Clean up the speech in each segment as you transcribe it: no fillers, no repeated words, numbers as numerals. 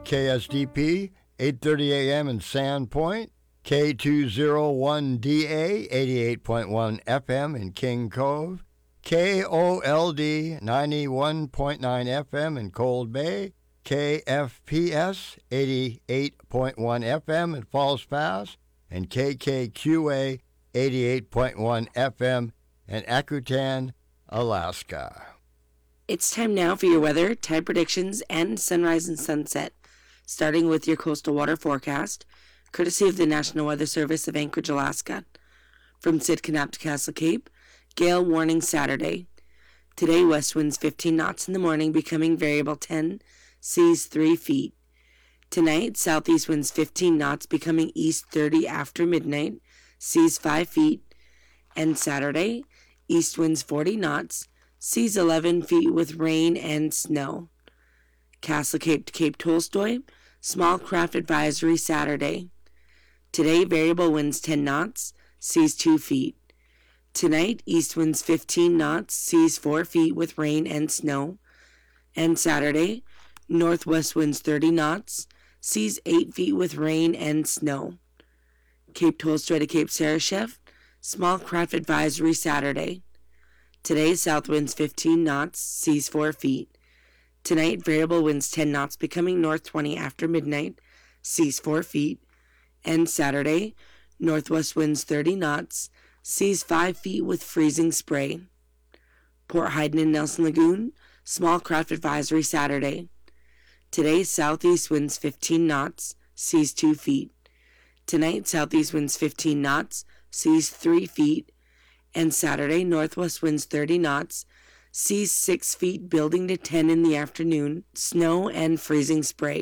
KSDP, 8:30 a.m. in Sandpoint, K201DA, 88.1 FM in King Cove, KOLD, 91.9 FM in Cold Bay, KFPS, 88.1 FM in Falls Pass, and KKQA, 88.1 FM in Akutan, Alaska. It's time now for your weather, tide predictions, and sunrise and sunset, starting with your coastal water forecast, courtesy of the National Weather Service of Anchorage, Alaska. From Sidcup to Castle Cape, gale warning Saturday. Today, west winds 15 knots in the morning, becoming variable 10, seas 3 feet. Tonight, southeast winds 15 knots, becoming east 30 after midnight, seas 5 feet. And Saturday, east winds 40 knots, seas 11 feet with rain and snow. Castle Cape to Cape Tolstoy, small craft advisory Saturday. Today, variable winds 10 knots, seas 2 feet. Tonight, east winds 15 knots, seas 4 feet with rain and snow. And Saturday, northwest winds 30 knots, seas 8 feet with rain and snow. Cape Tolstoy to Cape Sarashef, small craft advisory Saturday. Today, south winds 15 knots, seas 4 feet. Tonight, variable winds 10 knots, becoming north 20 after midnight, seas 4 feet. And Saturday, northwest winds 30 knots, seas 5 feet with freezing spray. Port Hayden and Nelson Lagoon, small craft advisory Saturday. Today, southeast winds 15 knots, seas 2 feet. Tonight, southeast winds 15 knots, seas 3 feet. And Saturday, northwest winds 30 knots, seas 6 feet, building to 10 in the afternoon, snow and freezing spray.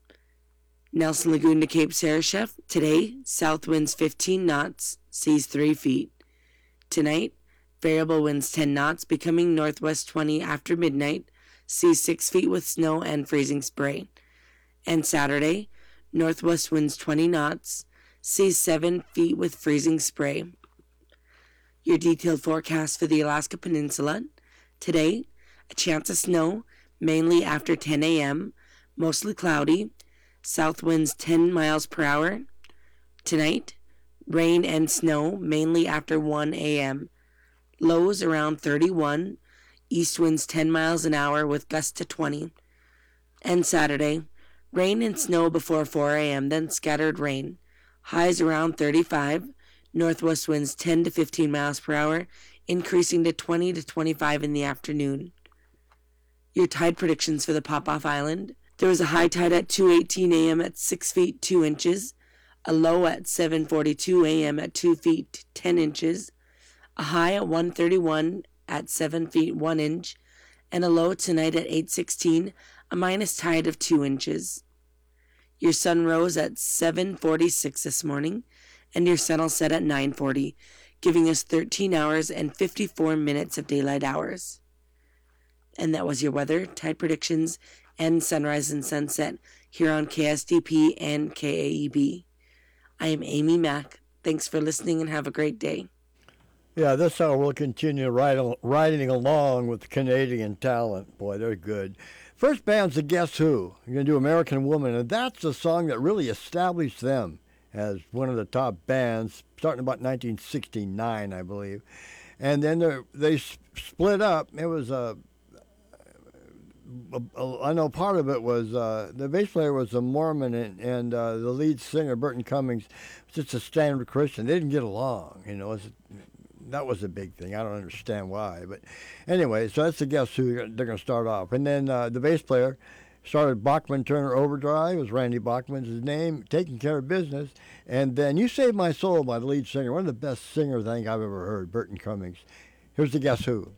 Nelson Lagoon to Cape Sarashef. Today, south winds 15 knots, seas 3 feet. Tonight, variable winds 10 knots, becoming northwest 20 after midnight, seas 6 feet with snow and freezing spray. And Saturday, northwest winds 20 knots, seas 7 feet with freezing spray. Your detailed forecast for the Alaska Peninsula. Today, a chance of snow, mainly after 10 a.m., mostly cloudy, south winds 10 miles per hour. Tonight, rain and snow, mainly after 1 a.m. Lows around 31, east winds 10 miles an hour with gusts to 20. And Saturday, rain and snow before 4 a.m., then scattered rain. Highs around 35, northwest winds 10 to 15 miles per hour, increasing to 20 to 25 in the afternoon. Your tide predictions for the Popoff Island. There was a high tide at 2:18 a.m. at 6 feet 2 inches, a low at 7:42 a.m. at 2 feet 10 inches, a high at 1:31 at 7 feet 1 inch, and a low tonight at 8:16, a minus tide of 2 inches. Your sun rose at 7:46 this morning, and your sun will set at 9:40, giving us 13 hours and 54 minutes of daylight hours. And that was your weather, tide predictions, and sunrise and sunset here on KSDP and KAEB. I am Amy Mack. Thanks for listening and have a great day. Yeah, this hour we'll continue riding along with Canadian talent. Boy, they're good. First band's the Guess Who. You're going to do American Woman, and that's a song that really established them as one of the top bands, starting about 1969, I believe. And then they split up. It was I know part of it was the bass player was a Mormon, and the lead singer, Burton Cummings, was just a standard Christian. They didn't get along, that was a big thing. I don't understand why. But anyway, so that's the Guess Who they're going to start off. And then the bass player started Bachman Turner Overdrive. It was Randy Bachman's his name, taking care of business. And then You Saved My Soul by the lead singer, one of the best singers I think I've ever heard, Burton Cummings. Here's the Guess Who.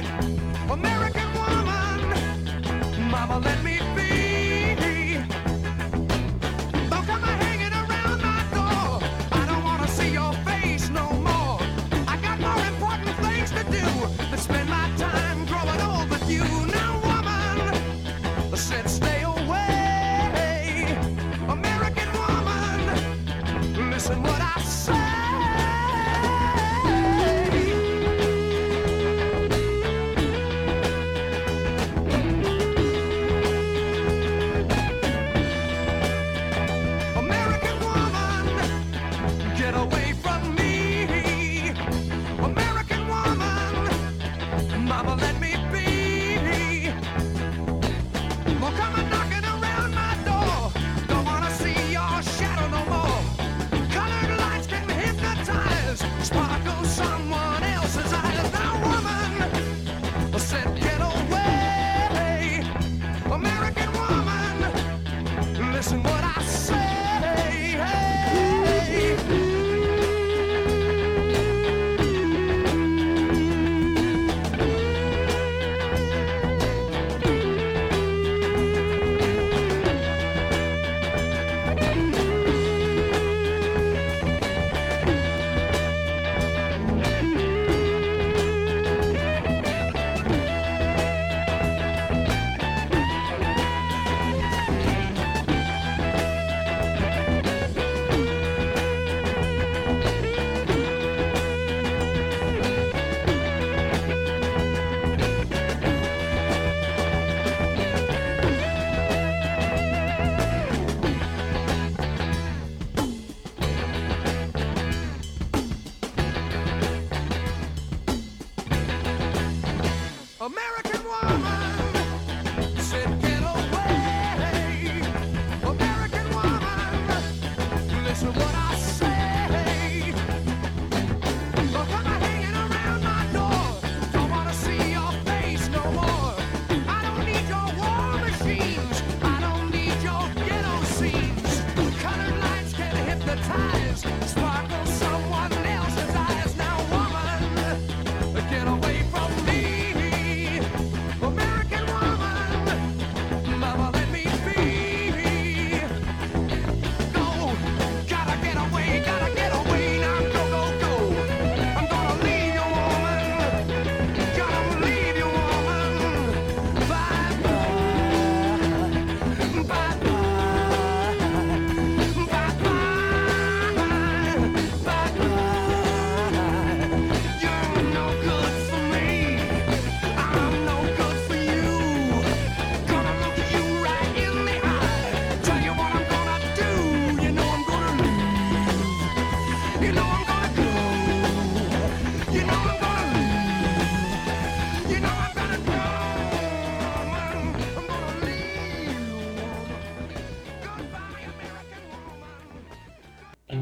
American woman, mama, let me be. Listen what I say. American woman, get away from me. American woman, mama, let me be. Well, come on knocking around my door. Don't wanna see your shadow no more. Colored lights can hypnotize, sparkle someone else's eyes. Now, woman, said get away. American woman, listen what I say. American woman, said get away. American woman, listen what I say. Look, I'm hanging around my door. Don't wanna see your face no more. I don't need your war machines. I don't need your ghetto scenes. Colored lights can hypnotize, sparkle someone else's eyes. Now, woman, get away from me. American woman, mama, let me be. Go, gotta get away now, go, go, go. I'm gonna leave you, woman, gotta leave you, woman. Bye, bye, bye, bye, bye, bye, bye. You're no good for me. I'm no good for you. Gonna look you right in the eye. Tell you what I'm gonna do. You know I'm gonna leave. You know I'm gonna go. You know I'm gonna leave. You know I'm gonna go. I'm gonna leave. Goodbye, American woman.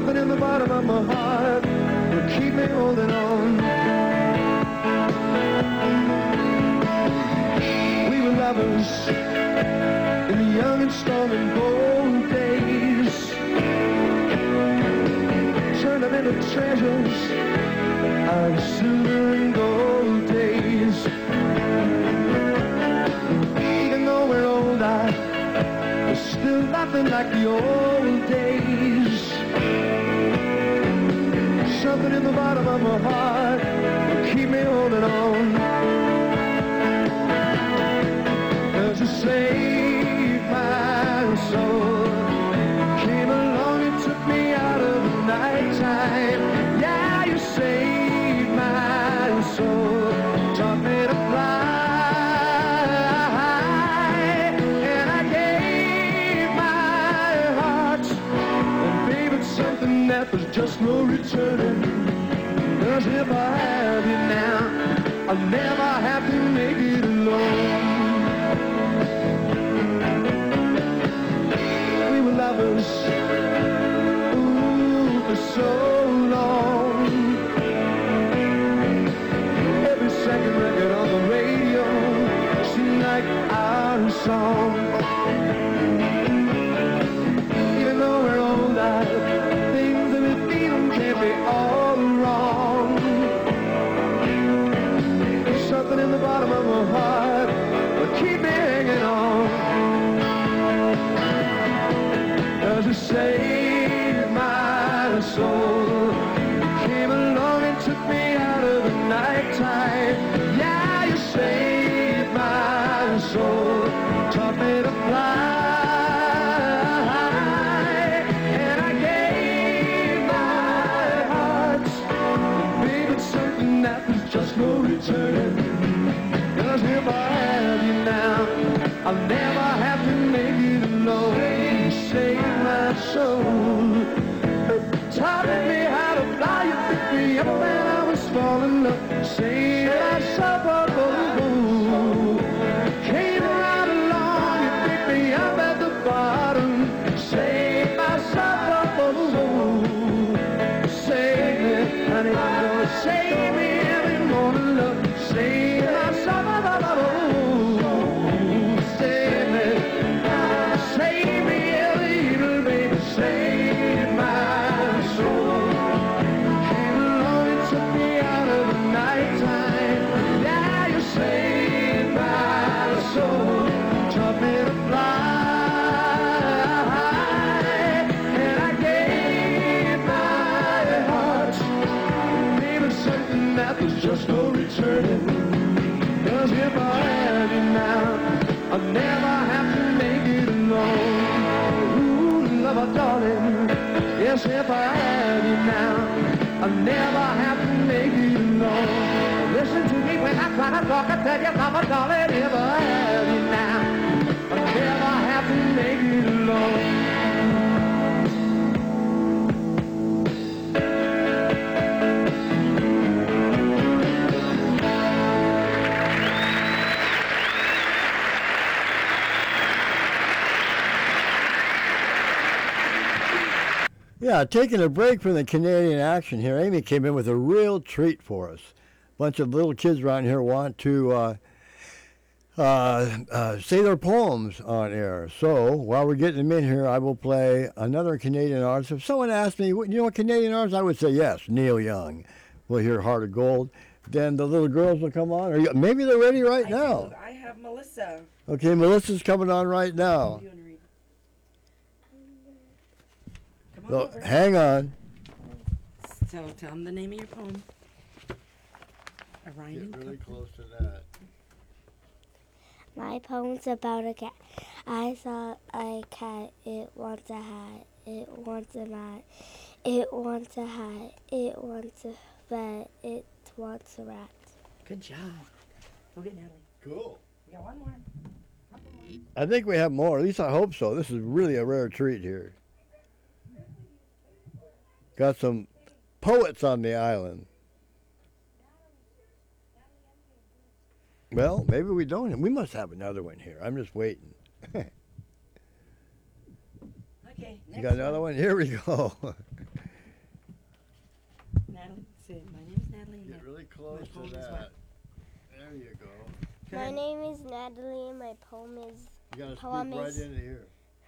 Something in the bottom of my heart will keep me holding on. We were lovers in the young and strong and bold days. Turned them into treasures, our silver and gold days. Even though we're older, there's still nothing like the old days. Something in the bottom of my heart will keep me holding on. Does it save my soul? Came along and took me out of the nighttime. Yeah, you saved my soul, taught me to fly, and I gave my heart. And babe, it's something that was just no returning. 'Cause if I have you now, I'll never have to make it alone. We were lovers, ooh, for so long. Every second record on the radio seemed like our song. Even though we're older, things that we feel can't be all wrong. Something in the bottom of my heart will keep me hanging on. Does it save my soul? You came along and took me out of the nighttime. Yeah, you saved my soul, taught me to fly, and I gave my heart. Baby, it's something that was just no returning. 'Cause if I have you now, I'll never have to make it alone. You saved my soul, taught me how to fly. You picked me up when I was falling up. Saved my soul, came right along. You picked me up at the bottom. Saved my soul, save me, honey, don't save me every morning, love. Save my soul, save me every evening, baby. Save my soul. Came along and took me out of the nighttime. Yeah, you saved my soul, taught me to fly, and I gave my heart. Maybe something that was just no returning. 'Cause if I have you now, I'll never have to make it alone. Ooh, lover, darling, yes, if I have you now, I'll never have to make it alone. Listen to me when I try to talk, I tell you, lover, darling, if I have you now, I'll never have to make it alone. Yeah, taking a break from the Canadian action here, Amy came in with a real treat for us. A bunch of little kids around here want to say their poems on air. So while we're getting them in here, I will play another Canadian artist. If someone asked me, you know a Canadian artist, I would say yes, Neil Young. We'll hear Heart of Gold. Then the little girls will come on. Or maybe they're ready right now. I have Melissa. Okay, Melissa's coming on right now. Come on So, over. hang on. So tell them the name of your poem. Orion. Close to that. My poem's about a cat. I saw a cat. It wants a hat. It wants a mat. It wants a hat. It wants a bed. It wants a rat. Good job. Go get Natalie. Cool. We got one more. I think we have more. At least I hope so. This is really a rare treat here. Got some poets on the island. Well, maybe we don't. We must have another one here. I'm just waiting. Okay. You got another one? Here we go. close poem to is that. what? There you go. My name is Natalie, and my poem is. You gotta Poem speak right is- into here.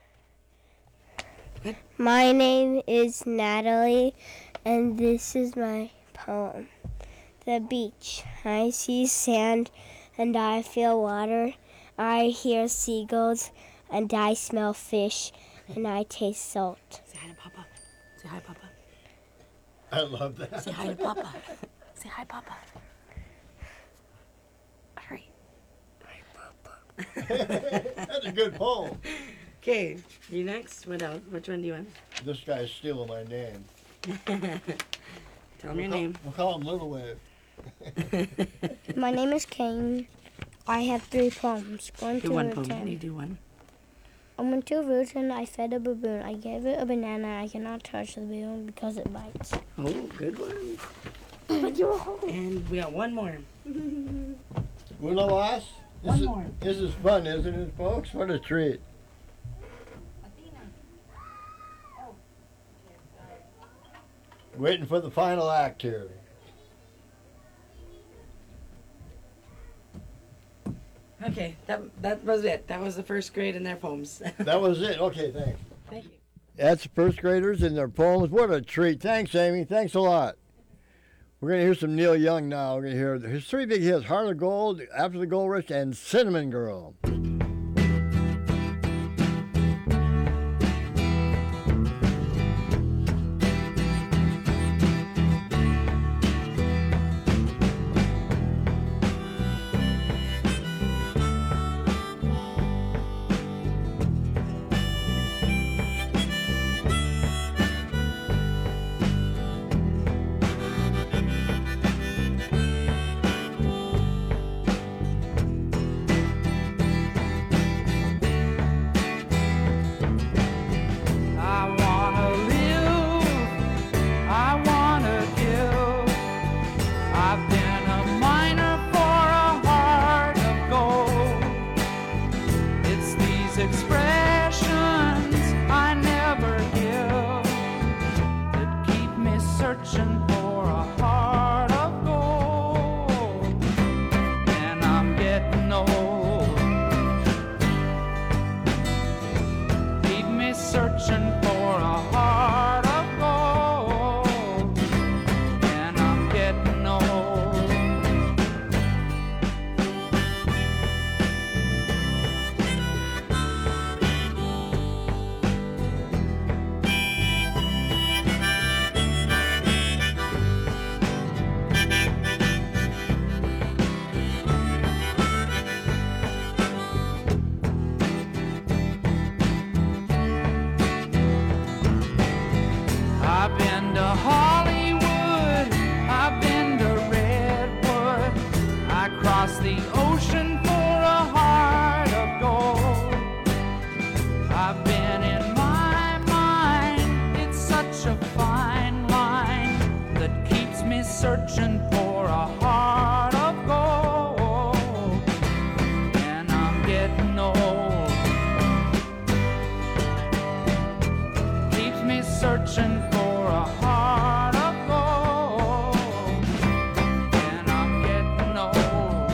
My name is Natalie, and this is my poem. The beach. I see sand, and I feel water. I hear seagulls, and I smell fish, and I taste salt. Say hi to Papa. Say hi, Papa. I love that. Say hi to Papa. Say hi, Papa. Hurry. That's a good poem. Okay, you next. What else? Which one do you want? This guy's stealing my name. Tell him your name. We'll call him Little Wave. My name is Kane. I have 3 poems. Going Do to one a poem. town. You do one. I went to a root and I fed a baboon. I gave it a banana. I cannot touch the baboon because it bites. Oh, good one. But you're home. And we got one more. Una was? One more. This is fun, isn't it, folks? What a treat. Waiting for the final act here. Okay, that was it. That was the first grade and their poems. That was it. Okay, thanks. Thank you. That's the first graders and their poems. What a treat. Thanks, Amy. Thanks a lot. We're going to hear some Neil Young now. We're going to hear his 3 big hits, Heart of Gold, After the Gold Rush, and Cinnamon Girl. I wanna live, I wanna give. I've been a miner for a heart of gold. It's these expressions I never give that keep me searching for a heart of gold. And I'm getting old. Keep me searching for a heart of gold, and I'm getting old. I've been to Hollywood, I've been to Redwood. I crossed the ocean for a heart of gold. I've been in my mind, it's such a fine line that keeps me searching for a heart of gold. And I'm getting old. Keeps me searching for a heart of gold, and I'm getting old.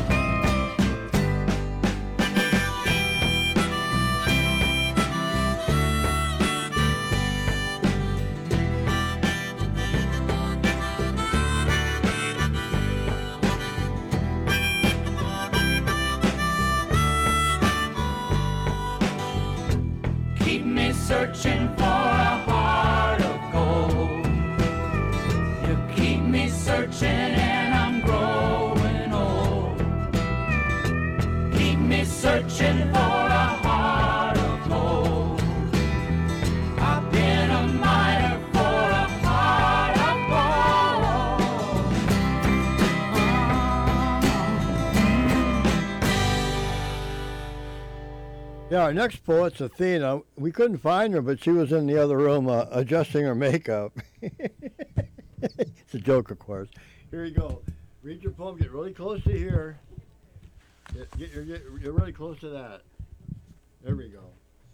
Keep me searching for a heart of gold. You keep me searching and I'm growing old. Keep me searching for a heart of gold. I've been a miner for a heart of gold. Yeah, our next poet's Athena. We couldn't find her, but she was in the other room adjusting her makeup. It's a joke, of course. Here you go. Read your poem. Get really close to here. You're really close to that. There we go.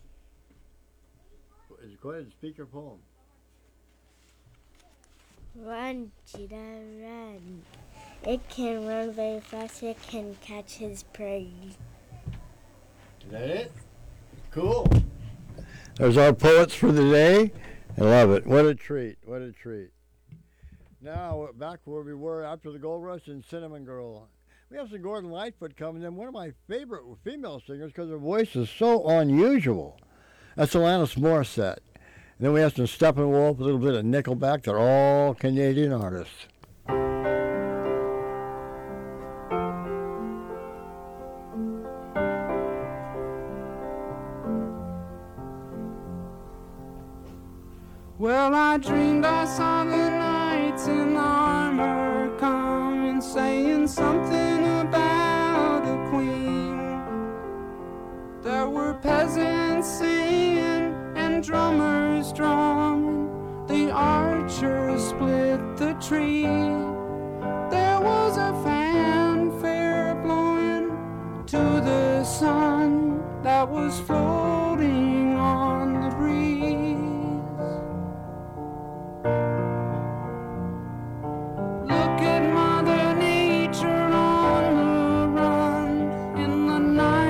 Go ahead and speak your poem. Run, cheetah, run. It can run very fast. It can catch his prey. Is that it? Cool. There's our poets for the day. I love it. What a treat. What a treat. Now, back where we were after the Gold Rush and Cinnamon Girl. We have some Gordon Lightfoot coming in, one of my favorite female singers because her voice is so unusual. That's Alanis Morissette. And then we have some Steppenwolf, a little bit of Nickelback. They're all Canadian artists. Well, I dreamed I saw the knights in armor coming, saying something about a queen. There were peasants singing and drummers drumming. The archers split the tree. There was a fanfare blowing to the sun that was floating on the breeze. Look at Mother Nature on the run in the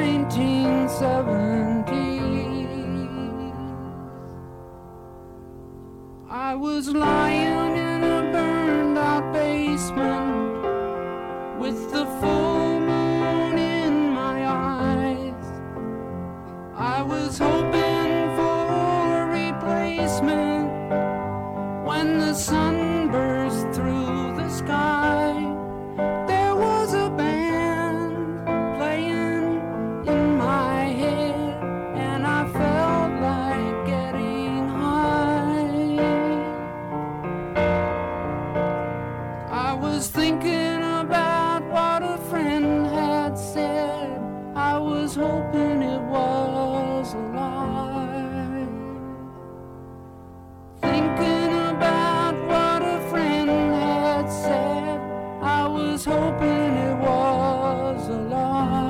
1970s. I was lying in a burned out basement with the full moon in my eyes. I was hoping for a replacement when the sun burst through the sky. There was a band playing in my head, and I felt like getting high. I was thinking about what a friend had said. I was hoping it was a lie. Thinking about what a friend had said, I was hoping it was a lie.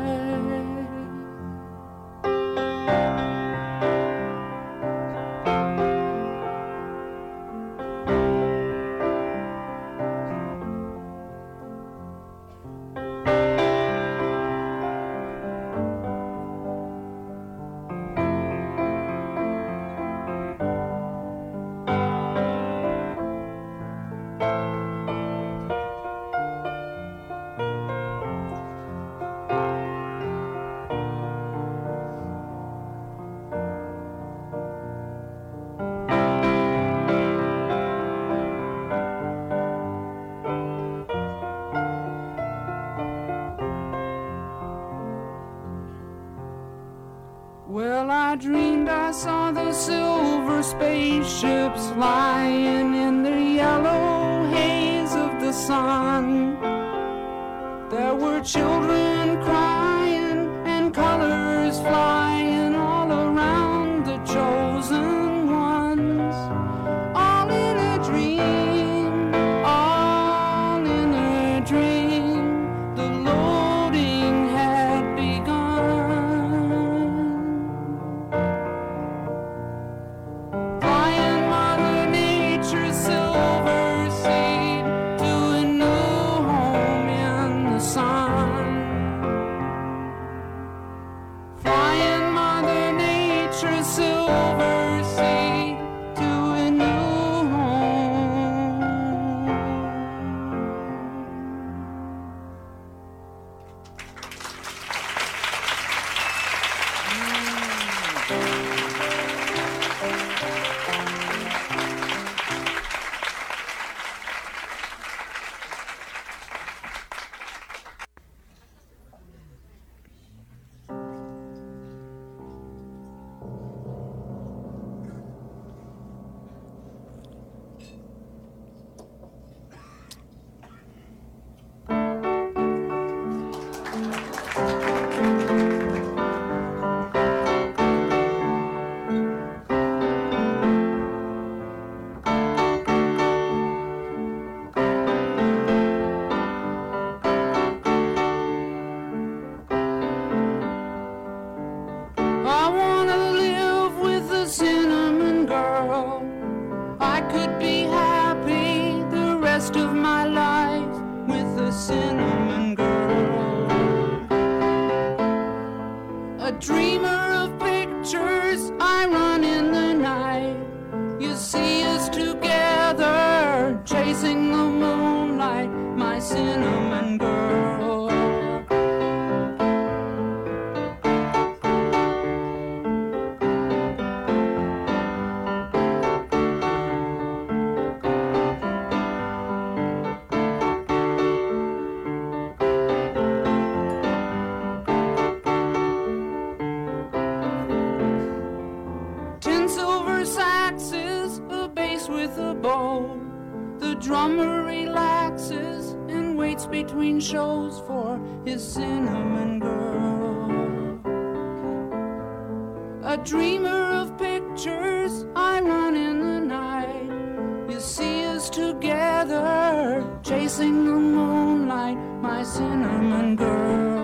Well, I dreamed I saw the silver spaceships lying in the yellow haze of the sun. There were children crying and colors flying all around the chosen ones. All in a dream, all in a dream. The loading had begun. Flying Mother Nature's silver seed to a new home in the sun. Flying Mother Nature's silver seed to a new home. I wanna live with a cinnamon girl. I could be happy the rest of my life with cinnamon girl. Ten silver saxes, a bass with a bow. The drummer relaxes and waits between shows for his cinnamon girl. A dreamer of pictures, I run in the night. You see us together, chasing the moonlight, my cinnamon girl.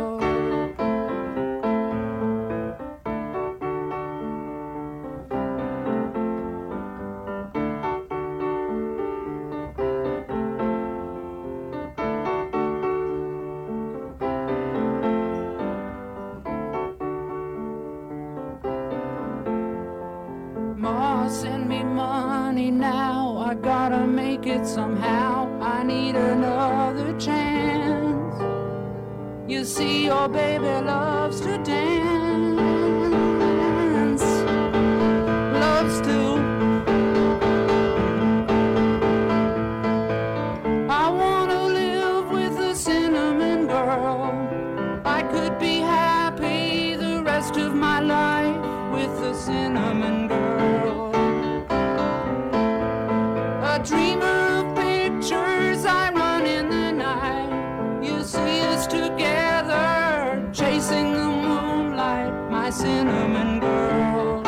Ma, send me money now. I gotta make it somehow. I need another chance. You see, your baby loves to dance, loves to. I wanna live with a cinnamon girl. I could be happy the rest of my life with a cinnamon girl. A dreamer of pictures, I run in the night. You see us together, chasing the moonlight, my cinnamon girl.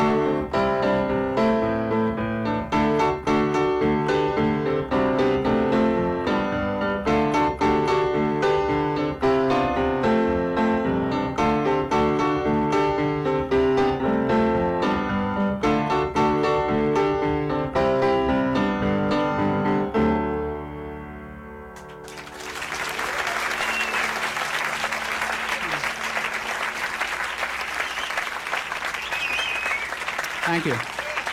Thank you.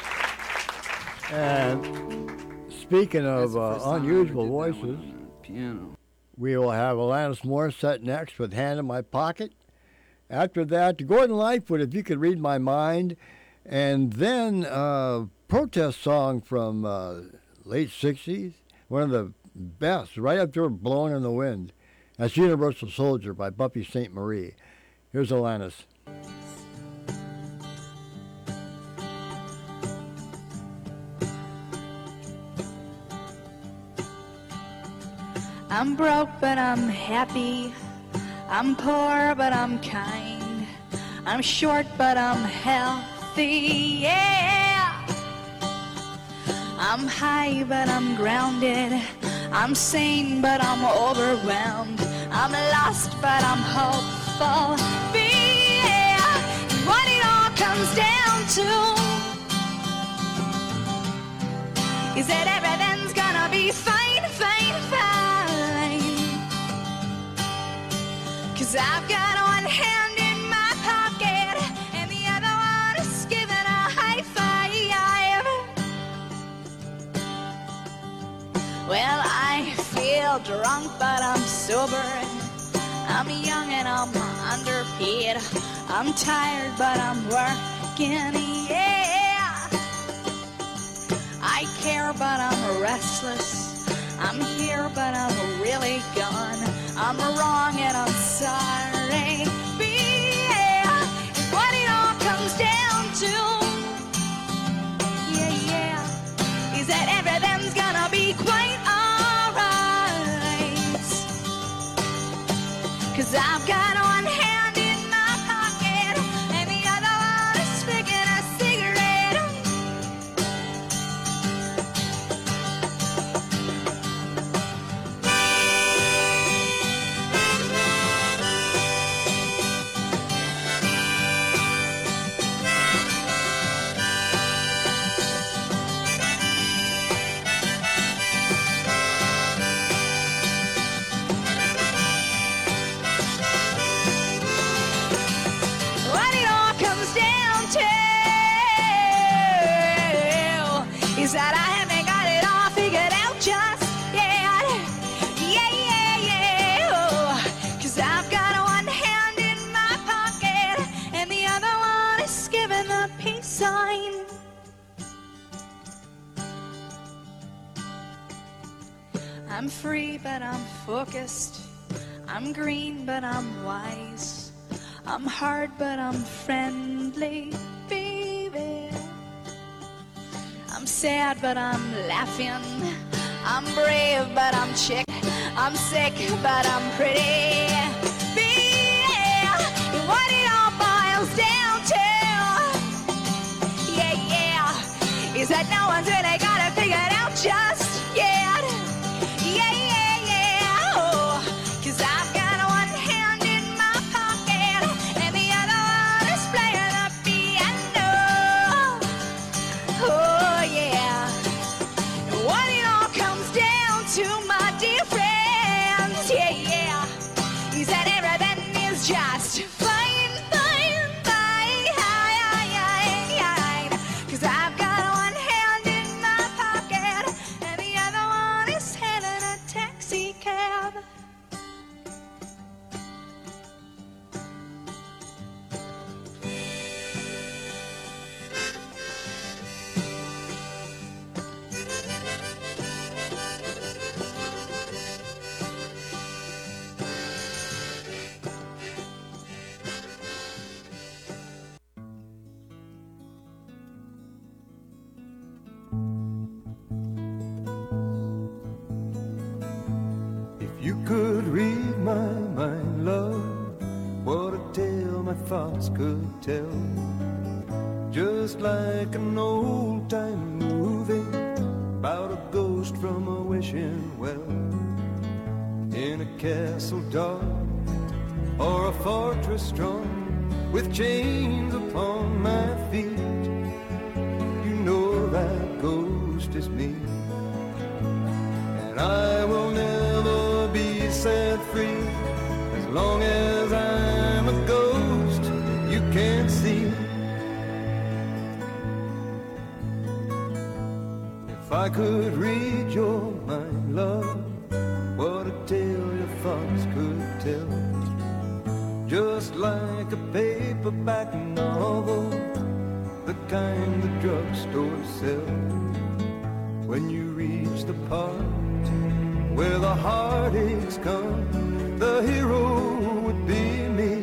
And speaking of That's the first time I ever unusual did that one voices, on the piano. we will have Alanis Morissette next with Hand in My Pocket. After that, Gordon Lightfoot, If You Could Read My Mind. And then a protest song from late 60s, one of the best, right up there, Blowing in the Wind. That's Universal Soldier by Buffy St. Marie. Here's Alanis. I'm broke, but I'm happy. I'm poor, but I'm kind. I'm short, but I'm healthy, yeah. I'm high, but I'm grounded. I'm sane, but I'm overwhelmed. I'm lost, but I'm hopeful, yeah. And what it all comes down to is that everything's gonna be fine, fine, fine. 'Cause I've got one hand in my pocket and the other one is giving a high five. Well, I feel drunk, but I'm sober. I'm young and I'm underpaid. I'm tired, but I'm working, yeah. I care, but I'm restless. I'm here, but I'm really gone. I'm wrong and I'm sorry. Yeah, what it all comes down to, yeah, is that everything's gonna be quite alright. 'Cause I've got one hand in my pocket and the other one is sticking a cigarette. What it all comes down to is that I haven't got it all figured out just yet. Yeah, yeah, yeah. I'm free, but I'm focused. I'm green, but I'm wise. I'm hard, but I'm friendly, baby. I'm sad, but I'm laughing. I'm brave, but I'm chick. I'm sick, but I'm pretty. Baby, what it all boils down to, yeah, yeah, is that no one's really got it figured out just yet. Yeah, yeah, yeah. Oh, 'cause I've got one hand in my pocket and the other one is playing the piano. Oh, yeah. And what it all comes down to, my dear friends, yeah, yeah, is that everything is just fine, fine, fine. 'Cause I've got one hand in my pocket and the other one is hailing a taxi cab. If you could read my mind, love, what a tale my thoughts could tell. Just like an old-time movie about a ghost from a wishing well, in a castle dark or a fortress strong, with chains upon my feet. You know that ghost is me, and I will never be set free as long as I'm a ghost you can't see. If I could read your mind, love, what a tale your thoughts could tell. Just like a paperback novel, the kind the drugstore sells. When you reach the part where the heartaches come, the hero would be me.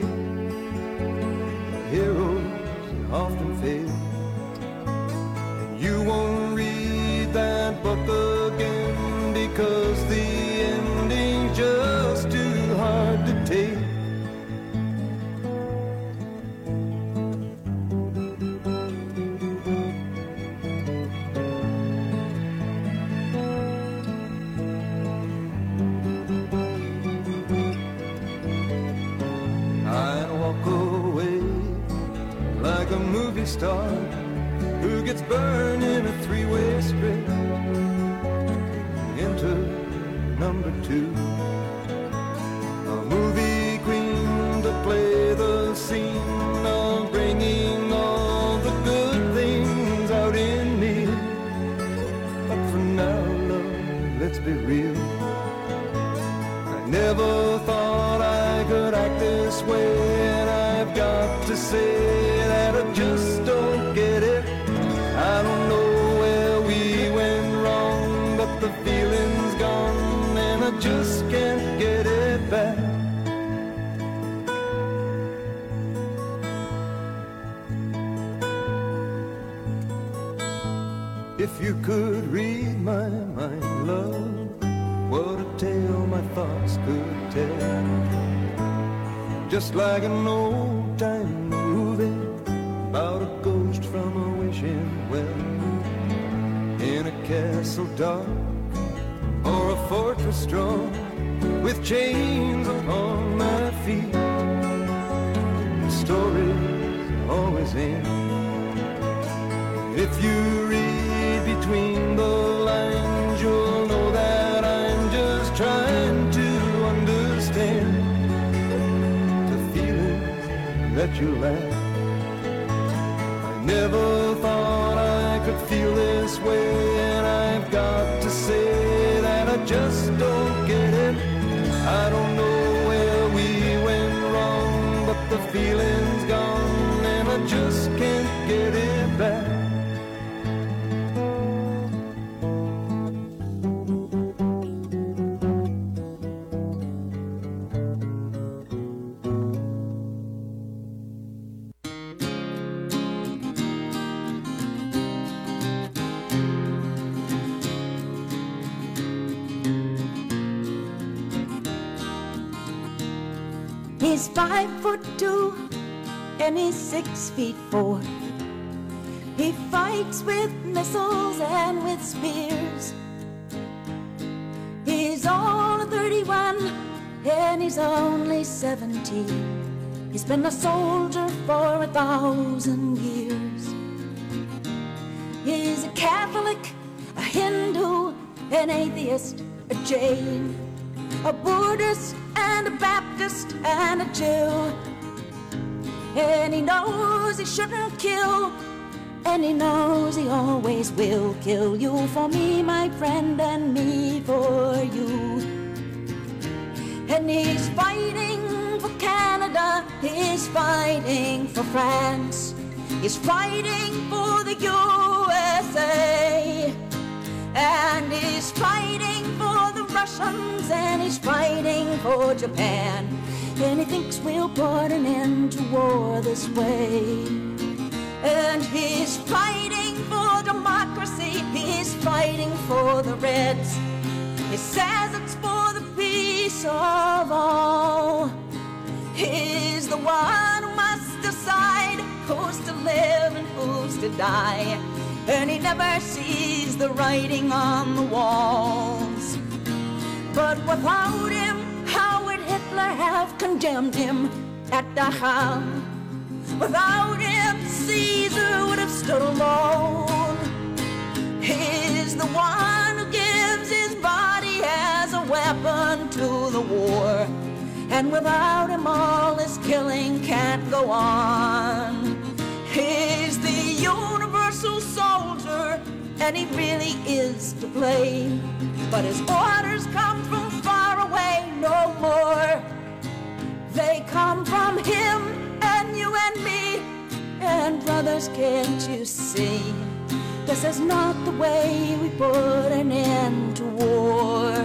Heroes often fail, and you won't read that book again because the ending's just too hard to take. I'd walk away like a movie star who gets burned in a three-way script into number two. A movie queen to play the scene of bringing all the good things out in me. But for now, love, let's be real. I never thought I could act this way, and I've got to say that I just don't get it. I don't know where we went wrong, but the feeling's gone and I just can't get it back. If you could read my mind, love, what a tale my thoughts could tell. Just like an old-time movie about a ghost from a wishing well, in a castle dark or a fortress strong, with chains upon my feet. The story's always in. If you read between the lines, you'll know that I'm just trying to understand the feelings that you lack. I never thought I could feel this way, and I've got to say that I just don't get it. I don't know where we went wrong, but the feeling's gone and I just can't get it back. He's 5'2" and he's 6'4". He fights with missiles and with spears. He's all of 31 and he's only 17. He's been a soldier for 1,000 years. He's a Catholic, a Hindu, an atheist, a Jain, a Buddhist and a Baptist and a Jew. And he knows he shouldn't kill, and he knows he always will kill. You for me, my friend, and me for you. And he's fighting for Canada, he's fighting for France, he's fighting for the USA. And he's fighting for the Russians, and he's fighting for Japan. And he thinks we'll put an end to war this way. And he's fighting for democracy, he's fighting for the Reds. He says it's for the peace of all. He's the one who must decide who's to live and who's to die. And he never sees the writing on the walls. But without him, how would Hitler have condemned him at Dachau? Without him, Caesar would have stood alone. He's the one who gives his body as a weapon to the war. And without him, all this killing can't go on. He's the universal soldier, and he really is to blame. But his orders come from far away no more. They come from him and you and me. And brothers, can't you see? This is not the way we put an end to war.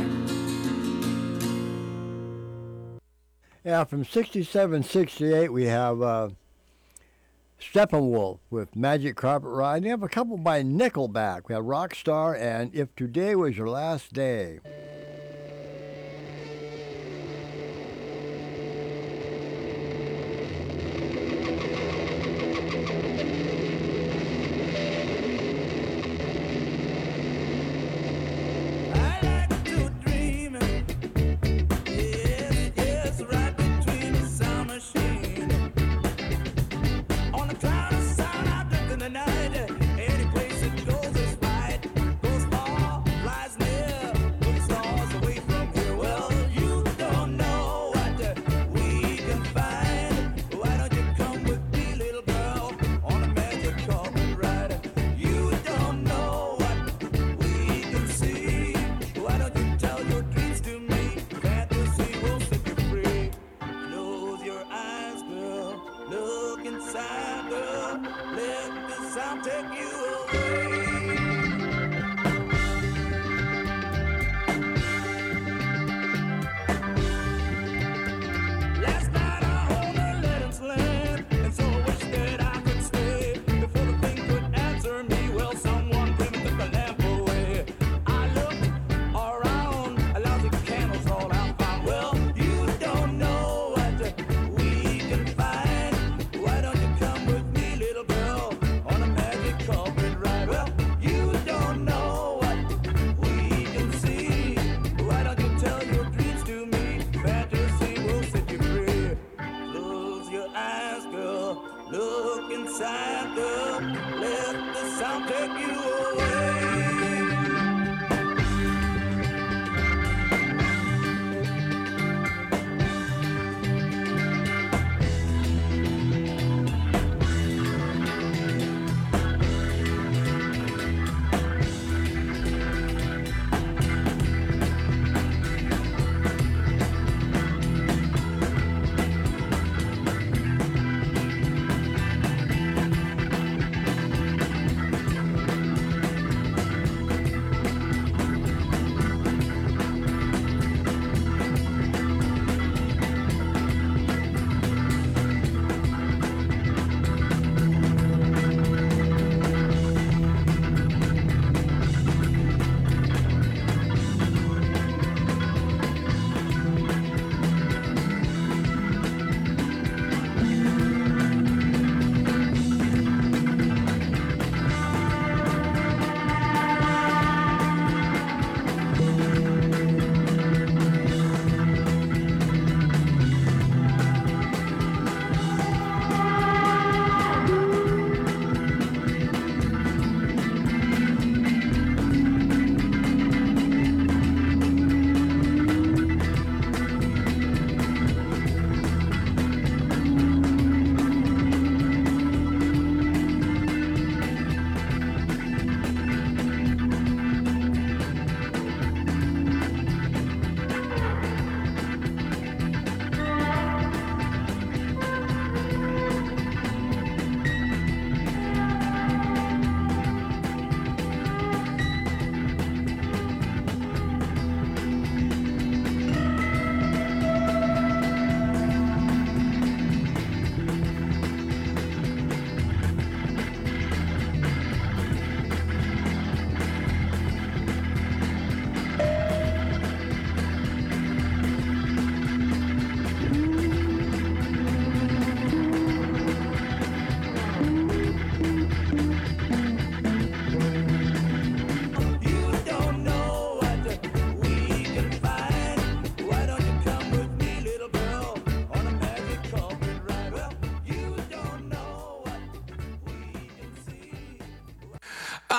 Yeah, from 67, 68, we have Steppenwolf with Magic Carpet Ride. And we have a couple by Nickelback. We have Rockstar and If Today Was Your Last Day.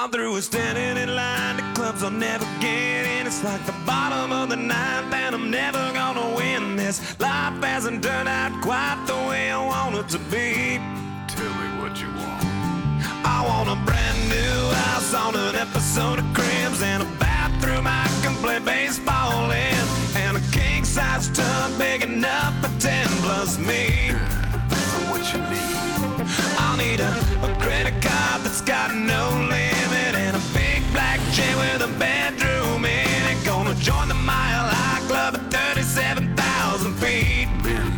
gone through is standing in line to clubs I'll never get in. It's like the bottom of the ninth and I'm never gonna win this. Life hasn't turned out quite the way I want it to be. Tell me what you want. I want a brand new house on an episode of Cribs and a bathroom I can play baseball in, and a king-size tub big enough for 10 plus me. So what you need? I'll need a credit card that's got no limit and a big black jet with a bedroom in it. Gonna join the Mile High Club at 37,000 feet.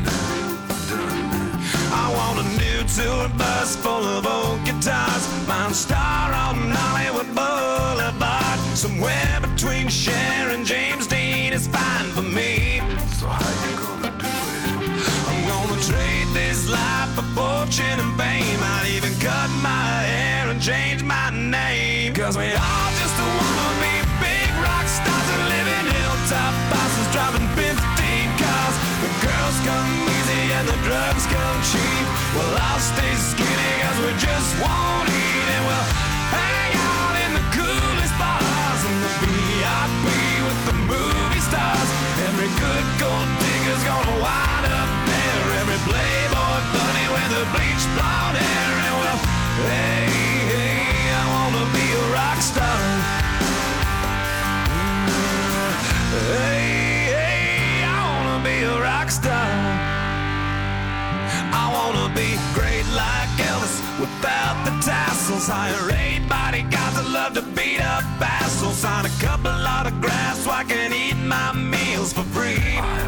I want a new tour bus full of old guitars, mine star on Hollywood Boulevard. Somewhere between Cher and James Dean is fine for me. So how you gonna do it? I'm gonna trade this life for fortune and fame. I'd even cut my hair and change my name. Cause we all just wanna be big rock stars and live in hilltop bosses driving 15 cars. The girls come easy and the drugs come cheap. Well, I'll stay skinny cause we just won't eat, and we'll hang out in the coolest bars and the VIP with the movie stars. Every good gold digger's gonna wind up there. Every playboy bunny with the bleached blonde hair. And well, hey, hey, I wanna be a rock star. Hey, hey, I wanna be a rock star. I wanna be great like Elvis without the tassels. Hire 8 bodyguards that love to beat up assholes. Sign a couple autographs so I can eat my meals for free.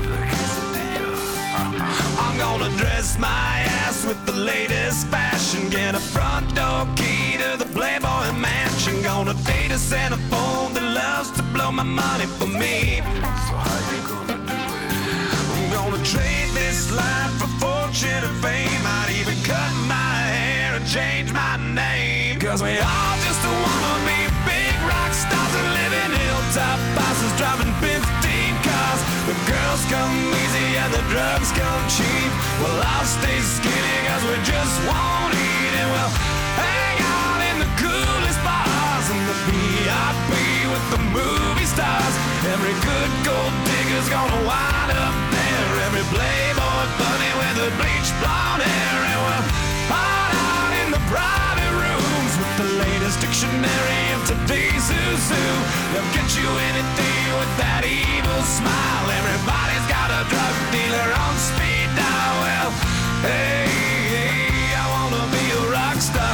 I'm gonna dress my ass with the latest fashion, get a front door key to the Playboy Mansion. Gonna date a centerfold that loves to blow my money for me. So how you gonna do it? I'm gonna trade this life for fortune and fame. I'd even cut my hair and change my name. Cause we all just wanna be big rock stars and live in hilltop bosses driving 15 cars. The girls come easy and the drugs come cheap. Well, I'll stay skinny cause we just won't eat, and we'll hang out in the coolest bars and the VIP with the movie stars. Every good gold digger's gonna wind up there. Every playboy bunny with the bleached blonde hair. And we'll hide out in the private rooms with the latest dictionary of today's who's who. They'll get you anything with that evil smile. Everybody's got a drug dealer on speed dial. Well, hey, hey, I wanna be a rock star.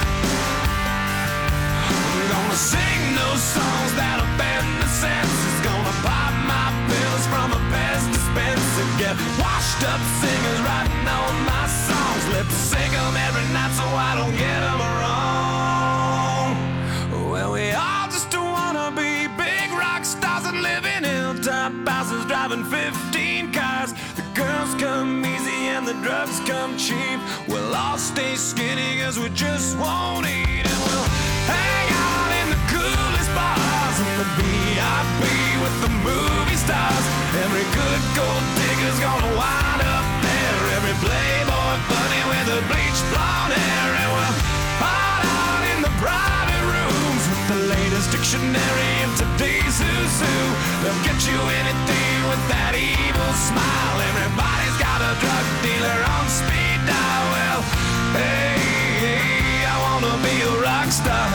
I'm gonna sing those songs that offend the senses. Gonna pop my pills from a Pez dispenser. Get washed up singers writing all my songs. Lip sync 'em every night so I don't get 'em wrong. Well, we all just wanna be big rock stars and live in hilltop houses driving 15 cars. The girls come easy and the drugs come cheap. We'll all stay skinny cause we just won't eat, and we'll hang out in the coolest bars and the VIP with the movie stars. Every good gold digger's gonna wind up there. Every playboy bunny with the bleached blonde hair. And we'll hide out in the private rooms with the latest dictionary of today's who's who. They'll get you anything with that evil smile. Everybody's got a drug dealer on speed dial. Well, hey, hey, I wanna be a rock star.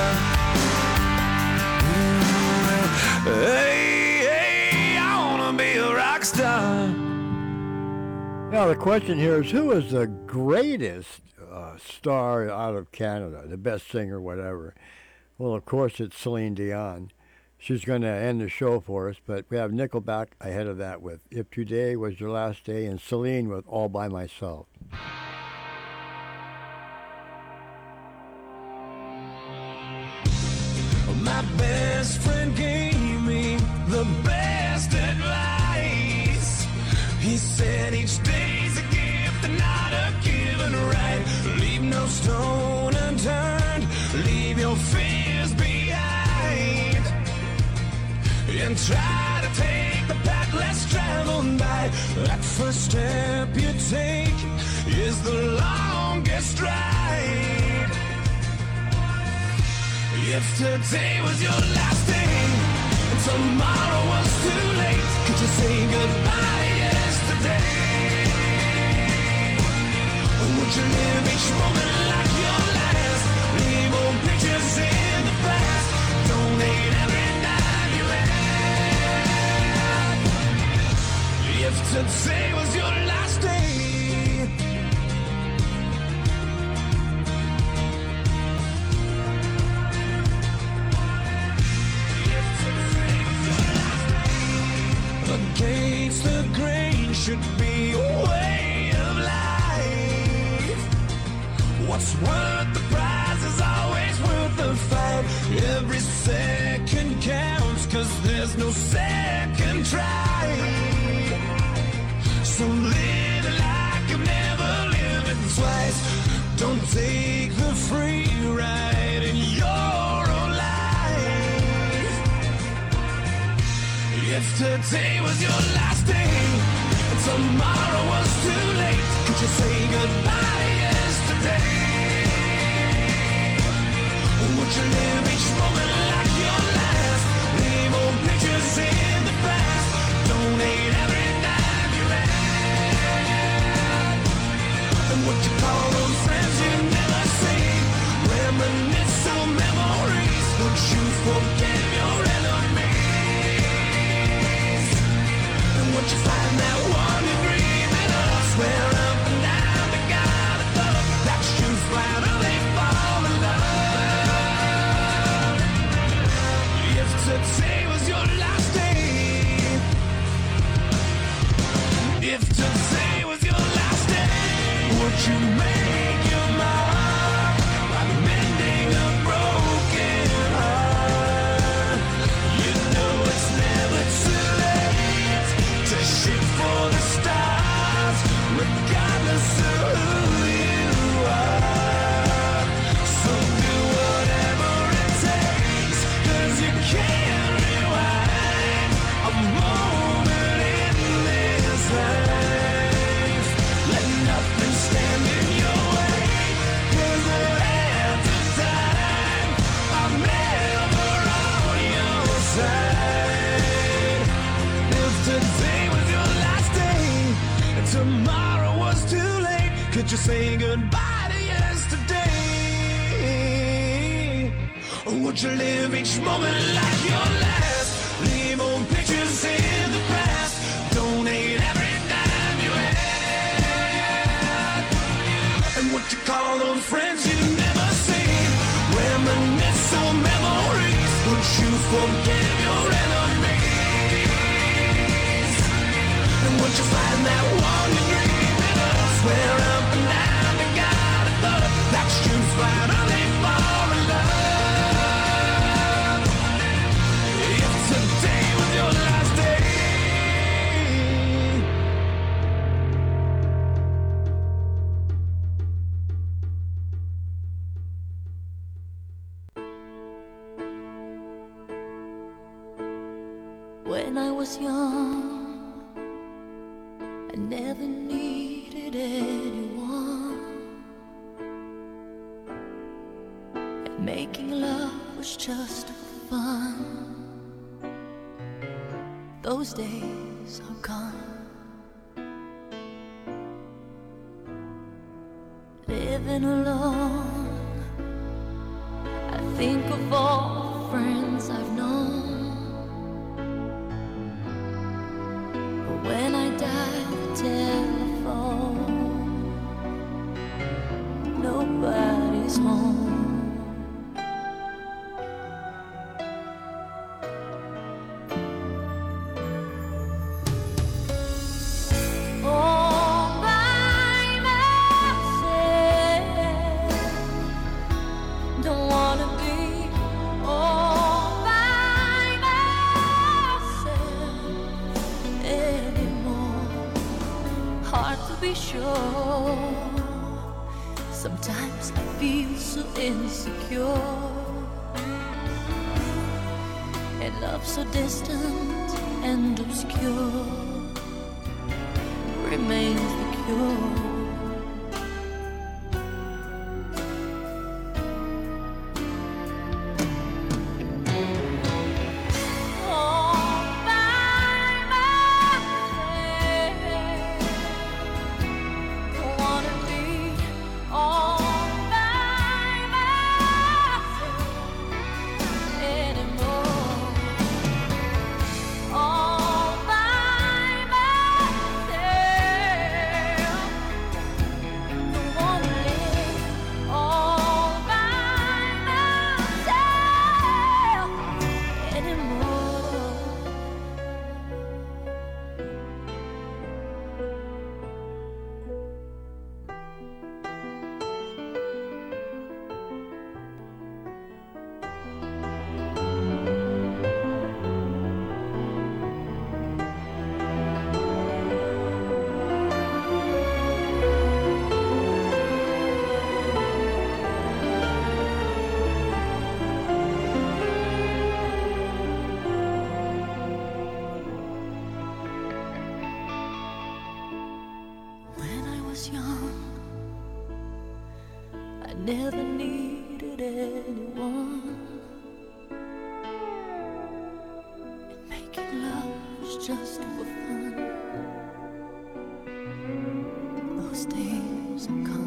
Hey, hey, I wanna be a rock star. Now, the question here is, who is the greatest star out of Canada, the best singer, whatever? Well, of course, it's Celine Dion. She's going to end the show for us, but we have Nickelback ahead of that with If Today Was Your Last Day, and Celine with All By Myself. My best friend gave me the best advice. He said each day's a gift and not a given right. Leave no stone unturned, leave your fears behind, and try to take the path less traveled by. That first step you take is the longest ride. If today was your last day and tomorrow was too late, could you say goodbye to yesterday? Or would you live each moment like your last? Leave old pictures in the past. Donate every dime you had. If today was your last day. Against the grain should be a way of life. What's worth the prize is always worth the fight. Every second counts, 'cause there's no second try. So live it like you've never lived it twice. Don't take the free ride in your own life. If today was your last day and tomorrow was too late, could you say goodbye to yesterday? Or would you live each moment like your last? Leave old pictures in the past. Donate every dime you had. And what you call those friends you never see? Reminisce on memories. Would you forgive your enemies? And would you find that one you dreaming of? Swear up and down to God above that you finally fall in love. If today was your last day, if today was your last day, would you make your mark by mending a broken heart? You know it's never too late to shoot for the stars, regardless of who you are. So do whatever it takes, 'cause you can't rewind a moment in this life. Let nothing stand in your way, 'cause the hands of time are never on your side. If today was your last day and tomorrow was too late, could you say goodbye to yesterday? Or would you live each moment like your last? Leave old pictures in the past. Donate every dime you had. And what you call those friends you never seen? Reminisce on memories. Would you forgive your enemies? And would you find that one you dreaming of? Swear up and down to God above that you finally fall in love. If today was your last day. When I was young, I never needed anyone. And making love was just fun. Those days are gone. Living alone, I think of all the friends I've known. But when I dial the telephone, nobody's home. All by myself, don't wanna be all by myself anymore. Hard to be sure. Sometimes I feel so insecure, and love so distant and obscure remains the cure. never needed anyone. And making love was just for fun. Those days are gone.